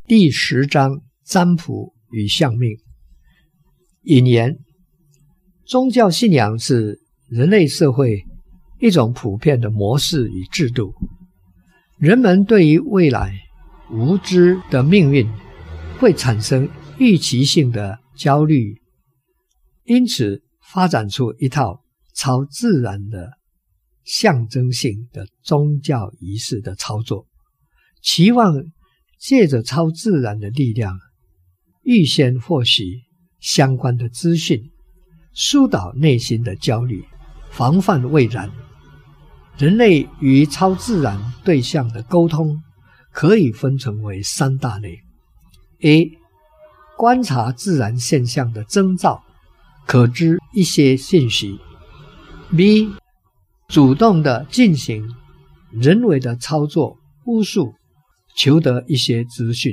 第10章占卜与相命。引言：宗教信仰是人类社会一种普遍的模式与制度。人们对于未来无知的命运会产生预期性的焦虑，因此发展出一套超自然的象征性的宗教仪式的操作，期望借着超自然的力量预先获取相关的资讯，疏导内心的焦虑，防范未然。人类与超自然对象的沟通可以分成为3大类。 A. 观察自然现象的征兆，可知一些信息。 B. 主动的进行人为的操作巫术，求得一些资讯。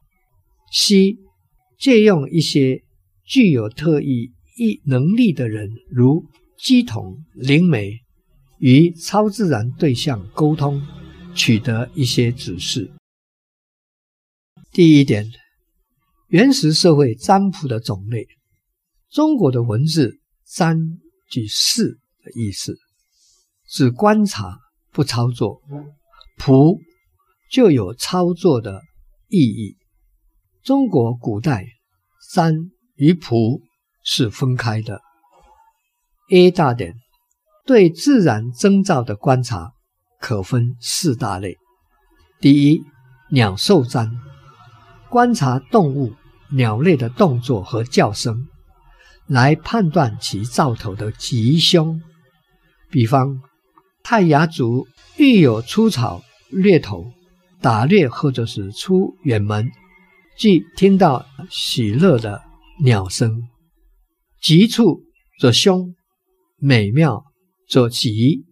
C. 借用一些具有特异能力的人，如乩童、灵媒，与超自然对象沟通，取得一些指示。第一点，原始社会占卜的种类。中国的文字占具视的意思，只观察不操作，卜就有操作的意义。中国古代占与卜是分开的。 A 大点，对自然征兆的观察可分4大类。第一，鸟兽占，观察动物、鸟类的动作和叫声，来判断其兆头的吉凶。比方，泰雅族遇有出草、掠头、打猎或者是出远门，即听到喜乐的鸟声，吉处则凶，美妙则吉。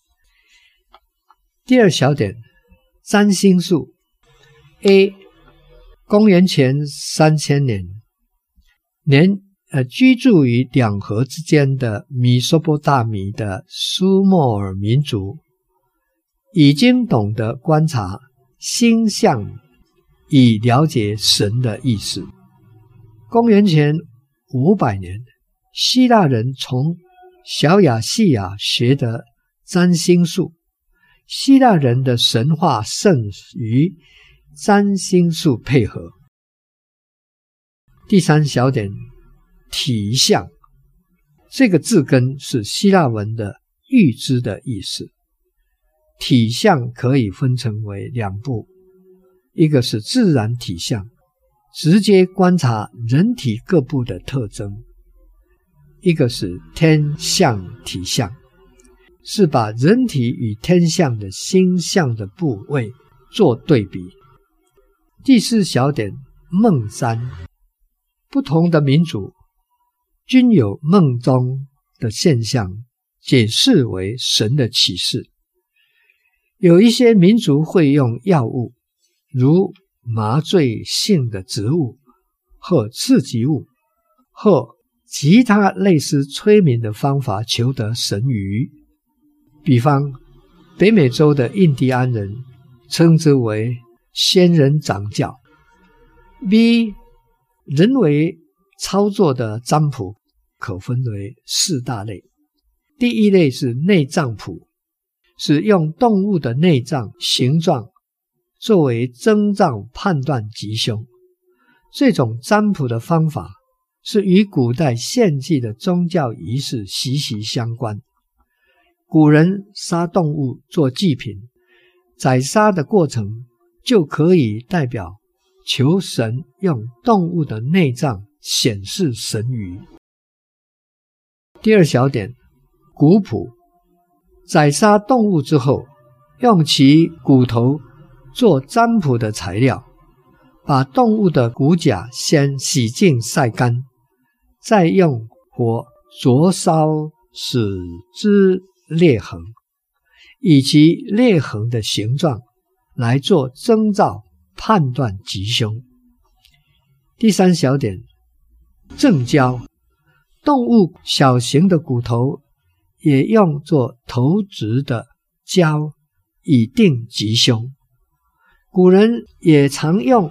第二小点，占星术。 A. 公元前3000年，居住于两河之间的米索不达米的苏莫尔民族已经懂得观察星象以了解神的意思。公元前500年，希腊人从小亚细亚学的占星术，希腊人的神话甚与占星术配合。第三小点，体象。这个字根是希腊文的预知的意思。体象可以分成为2部，一个是自然体象，直接观察人体各部的特征；一个是天象体象，是把人体与天象的星象的部位做对比。第4小点，梦占。不同的民族均有梦中的现象解释为神的启示。有一些民族会用药物，如麻醉性的植物或刺激物或其他类似催眠的方法求得神谕。比方，北美洲的印第安人称之为仙人掌教。 B. 人为操作的占卜可分为4大类。第一类是内脏卜，是用动物的内脏形状作为征兆判断吉凶。这种占卜的方法是与古代献祭的宗教仪式息息相关。古人杀动物做祭品，宰杀的过程就可以代表求神用动物的内脏显示神谕。第2小点，骨卜。宰杀动物之后，用其骨头做占卜的材料，把动物的骨甲先洗净晒干，再用火灼烧使之裂痕，以其裂痕的形状来做征兆判断吉凶。第3小点，正交。动物小型的骨头也用作头值的交，以定吉凶。古人也常用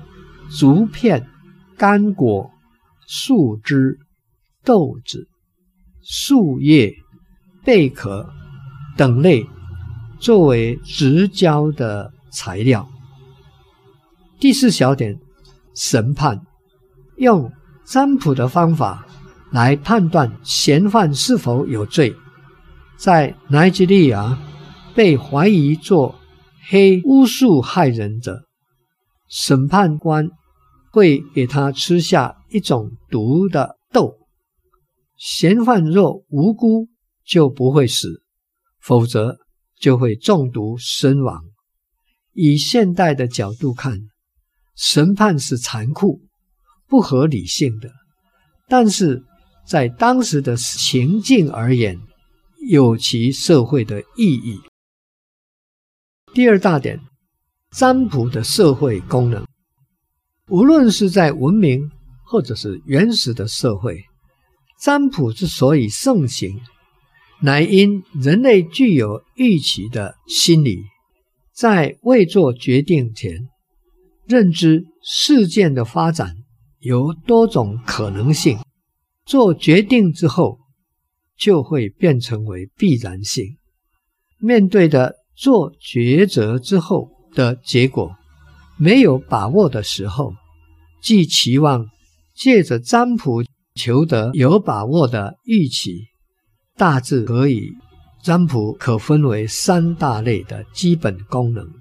竹片、干果、树枝、豆子、树叶、贝壳等类作为植胶的材料。第4小点，审判，用占卜的方法来判断嫌犯是否有罪。在奈及利亚被怀疑做黑巫术害人者，审判官会给他吃下一种毒的豆，嫌犯若无辜就不会死，否则就会中毒身亡。以现代的角度看，审判是残酷、不合理性的，但是在当时的情境而言，有其社会的意义。第2大点，占卜的社会功能。无论是在文明或者是原始的社会，占卜之所以盛行，乃因人类具有预期的心理，在未做决定前，认知事件的发展有多种可能性，做决定之后就会变成为必然性。面对的做抉择之后的结果没有把握的时候，既期望借着占卜求得有把握的预期。大致占卜可分为3大类的基本功能。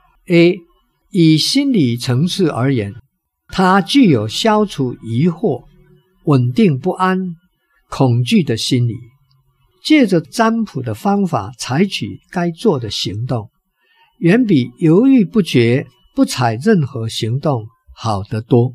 A. 以心理层次而言，它具有消除疑惑、稳定不安、恐惧的心理，借着占卜的方法采取该做的行动，远比犹豫不决、不采任何行动好得多。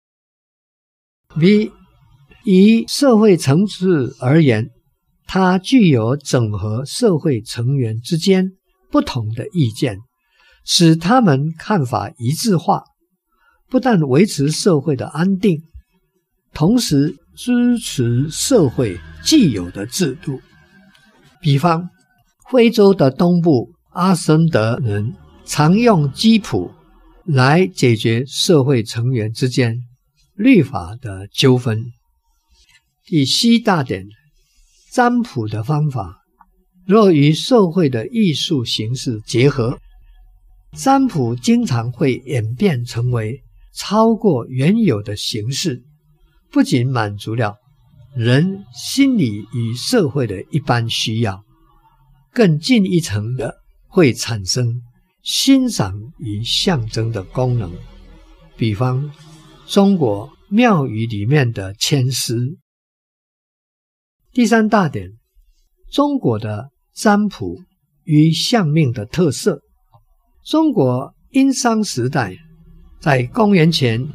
B. 以社会层次而言，它具有整合社会成员之间不同的意见，使他们看法一致化，不但维持社会的安定，同时支持社会既有的制度。比方，非洲的东部阿森德人常用基谱来解决社会成员之间律法的纠纷。第7大点，占卜的方法若与社会的艺术形式结合，占卜经常会演变成为超过原有的形式，不仅满足了人心理与社会的一般需要，更进一层的会产生欣赏与象征的功能。比方中国庙宇里面的签诗。第3大点，中国的占卜与相命的特色。中国殷商时代，在公元前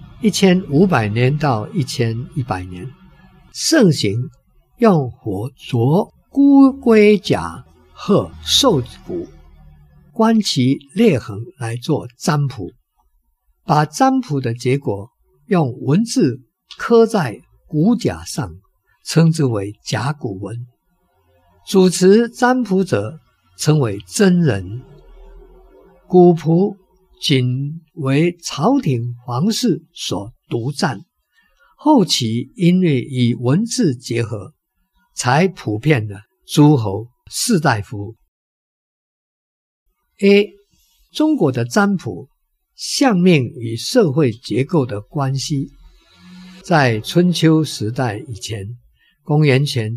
1500年到1100年，盛行用火灼孤龟甲和兽骨，观其裂痕来做占卜，把占卜的结果用文字刻在骨甲上，称之为甲骨文。主持占卜者称为真人。古谱仅为朝廷皇室所独占，后期因为与文字结合，才普遍的诸侯士大夫。A. 中国的占卜相命与社会结构的关系。在春秋时代以前，公元前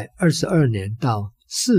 722年到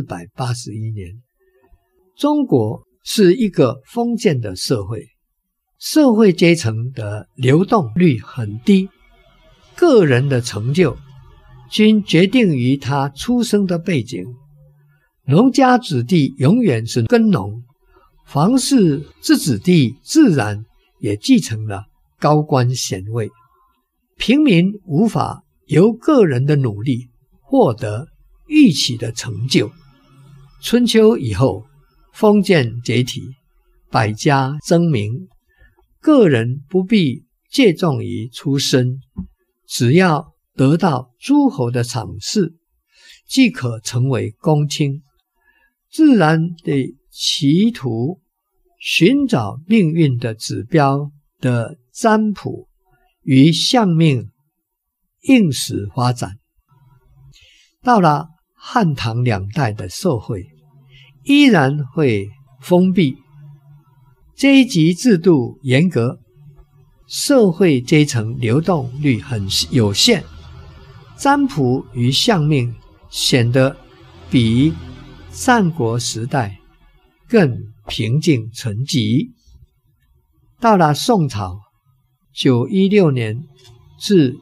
481年，中国是一个封建的社会，社会阶层的流动率很低，个人的成就均决定于他出生的背景。农家子弟永远是耕农，皇室之子弟自然也继承了高官显位，平民无法由个人的努力获得预期的成就。春秋以后，封建解体，百家争鸣，个人不必借重于出身，只要得到诸侯的赏识，即可成为公卿。自然地企图寻找命运的指标的占卜与相命应时发展。到了汉唐两代的社会，依然会封闭，阶级制度严格，社会阶层流动率很有限，占卜与相命显得比战国时代更平静沉寂。到了宋朝916年至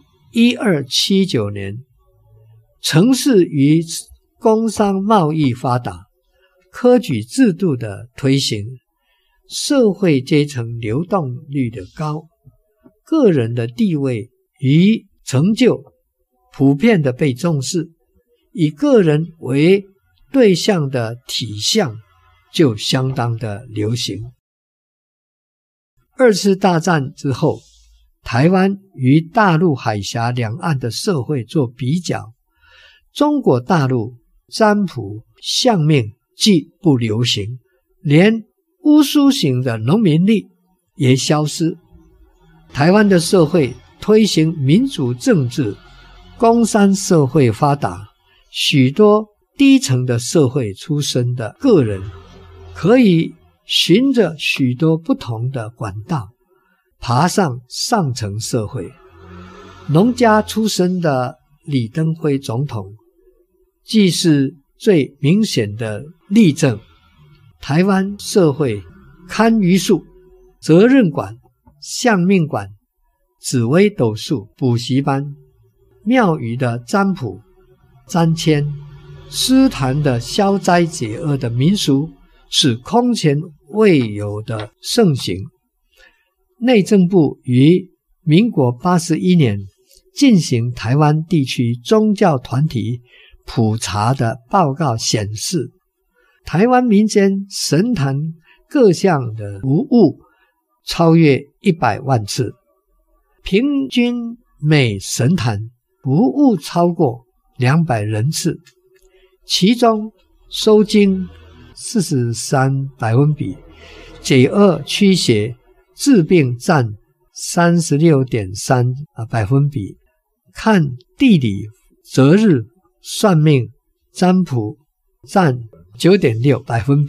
1279年，城市与工商贸易发达，科举制度的推行，社会阶层流动率的高，个人的地位与成就普遍的被重视，以个人为对象的体相就相当的流行。二次大战之后，台湾与大陆海峡两岸的社会做比较，中国大陆占卜相命既不流行，连巫术型的农民历也消失。台湾的社会推行民主政治，工商社会发达，许多低层的社会出身的个人可以循着许多不同的管道爬上上层社会。农家出身的李登辉总统既是最明显的例证。台湾社会堪舆术、责任馆、相命馆、紫微斗数补习班、庙宇的占卜、占签、诗坛的消灾解厄的民俗是空前未有的盛行。内政部于民国81年进行台湾地区宗教团体普查的报告显示，台湾民间神坛各项的服务超越100万次，平均每神坛服务超过200人次，其中收经43%，解厄驱邪治病占 36.3%，看地理择日算命占卜占 9.6%。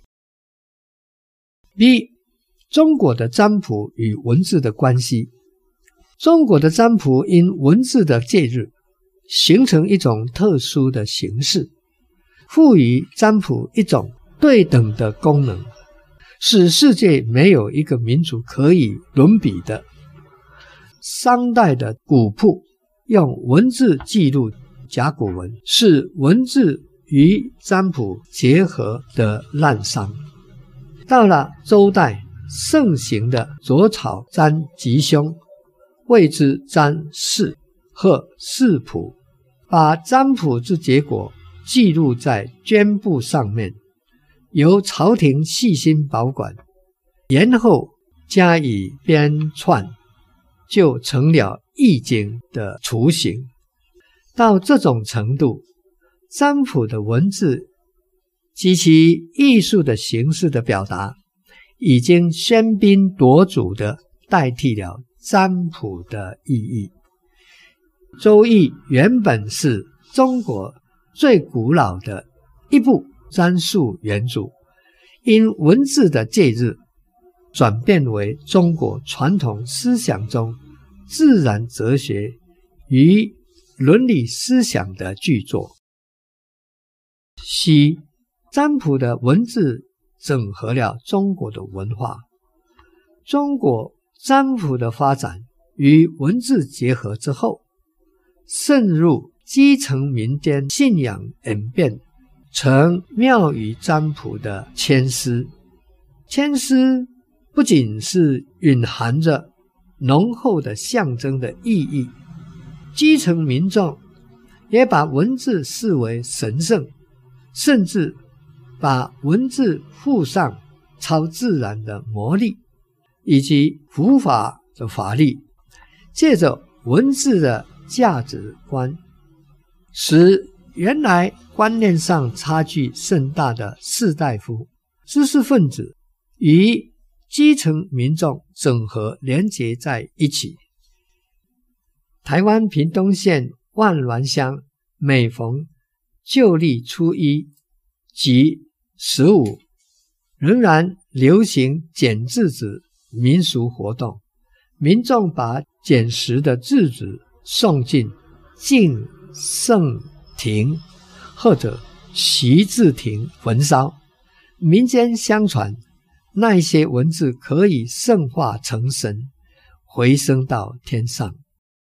B. 中国的占卜与文字的关系。中国的占卜因文字的介入，形成一种特殊的形式，赋予占卜一种对等的功能，使世界没有一个民族可以伦比的。商代的古谱用文字记录甲骨文，是文字与占卜结合的滥觞。到了周代，盛行的左草占吉凶，谓之占筮或筮谱，把占卜之结果记录在绢布上面，由朝廷细心保管，然后加以编撰，就成了易经的雏形。到这种程度，占卜的文字及其艺术的形式的表达，已经喧宾夺主地代替了占卜的意义。周易原本是中国最古老的一部占术原著，因文字的介入，转变为中国传统思想中自然哲学与伦理思想的巨作。C. 占卜的文字整合了中国的文化。中国占卜的发展与文字结合之后，渗入基层民间信仰，演变成庙宇占卜的签诗。签诗不仅是蕴含着浓厚的象征的意义，基层民众也把文字视为神圣，甚至把文字附上超自然的魔力以及符法的法力，借着文字的价值观，使原来观念上差距甚大的士大夫、知识分子与基层民众整合连结在一起， 台湾屏东县万峦乡每逢旧历初一及15，仍然流行剪字子民俗活动，民众把捡拾的字子送进敬圣亭或者习字亭焚烧。民间相传，那些文字可以圣化成神，回升到天上。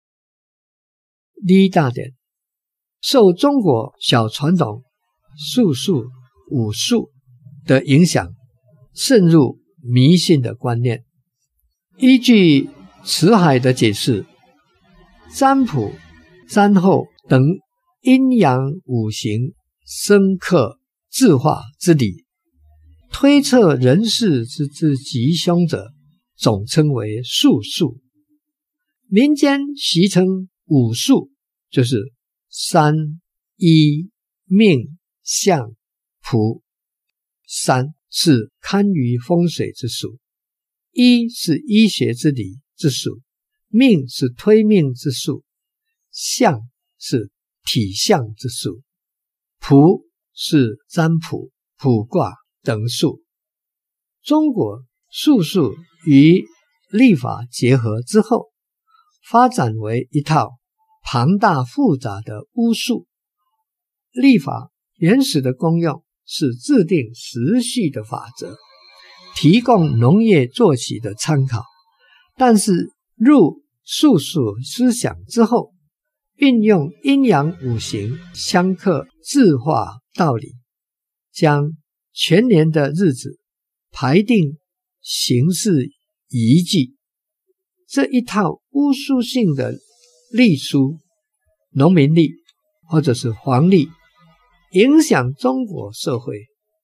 第一大点，受中国小传统术数、武术的影响，渗入迷信的观念。依据辞海的解释，占卜、占后等阴阳五行生克制化之理，推测人世之吉凶者，总称为术数。民间习称五术，就是山、医、命、相、卜。山是堪舆风水之术，医是医学之理之术，命是推命之术，相是体相之术，卜是占卜、卜卦等术。中国术数与历法结合之后，发展为一套庞大复杂的巫术。历法原始的功用是制定时序的法则，提供农业作息的参考，但是入术数思想之后，运用阴阳五行相克制化道理，将全年的日子排定形式宜忌。这一套巫术性的历书，农民历或者是黄历，影响中国社会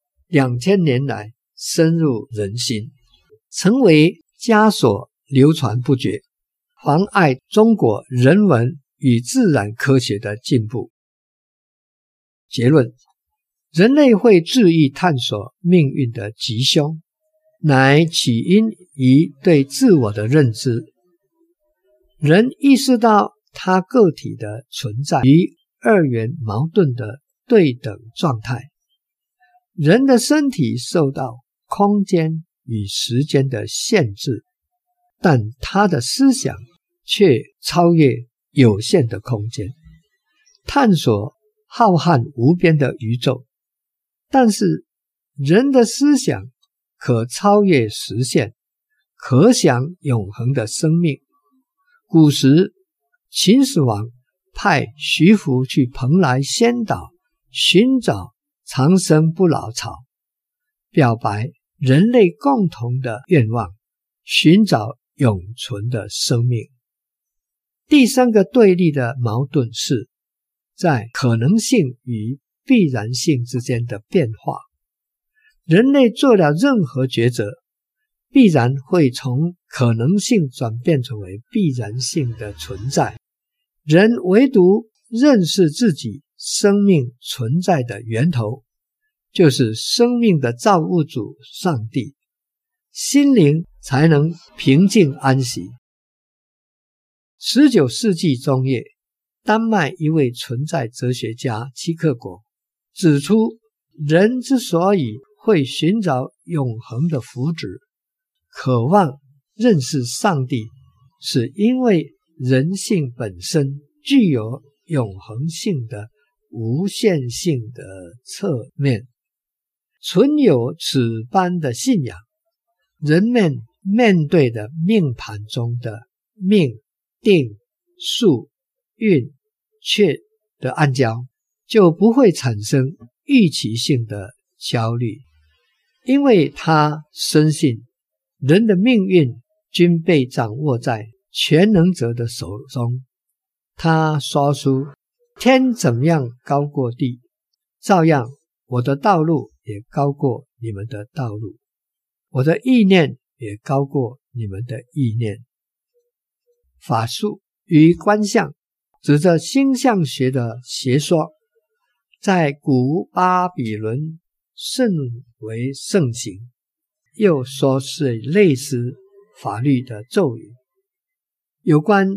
2000年来深入人心，成为枷锁流传不绝，妨碍中国人文与自然科学的进步。结论：人类会恣意探索命运的吉凶，乃起因于对自我的认知。人意识到他个体的存在与二元矛盾的对等状态，人的身体受到空间与时间的限制，但他的思想却超越有限的空间，探索浩瀚无边的宇宙。但是人的思想可超越时限，可想永恒的生命。古时秦始皇派徐福去蓬莱仙岛寻找长生不老草，表白人类共同的愿望，寻找永存的生命。第三个对立的矛盾是在可能性与必然性之间的变化。人类做了任何抉择，必然会从可能性转变成为必然性的存在。人唯独认识自己生命存在的源头，就是生命的造物主上帝，心灵才能平静安息。19世纪中叶，丹麦一位存在哲学家齐克果指出，人之所以会寻找永恒的福祉，渴望认识上帝，是因为人性本身具有永恒性的无限性的侧面。存有此般的信仰，人们面对的命盘中的命、定、数、运、缺的暗礁，就不会产生预期性的焦虑，因为他深信人的命运均被掌握在全能者的手中。他说出，天怎么样高过地，照样我的道路也高过你们的道路，我的意念也高过你们的意念。法术与观象指着星象学的学说，在古巴比伦甚为盛行，又说是类似法律的咒语。有关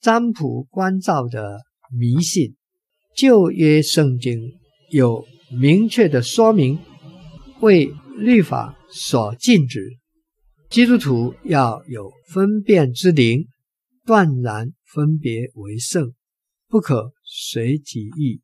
占卜观照的迷信。旧约圣经有明确的说明，为律法所禁止。基督徒要有分辨之灵，断然分别为圣，不可随己意。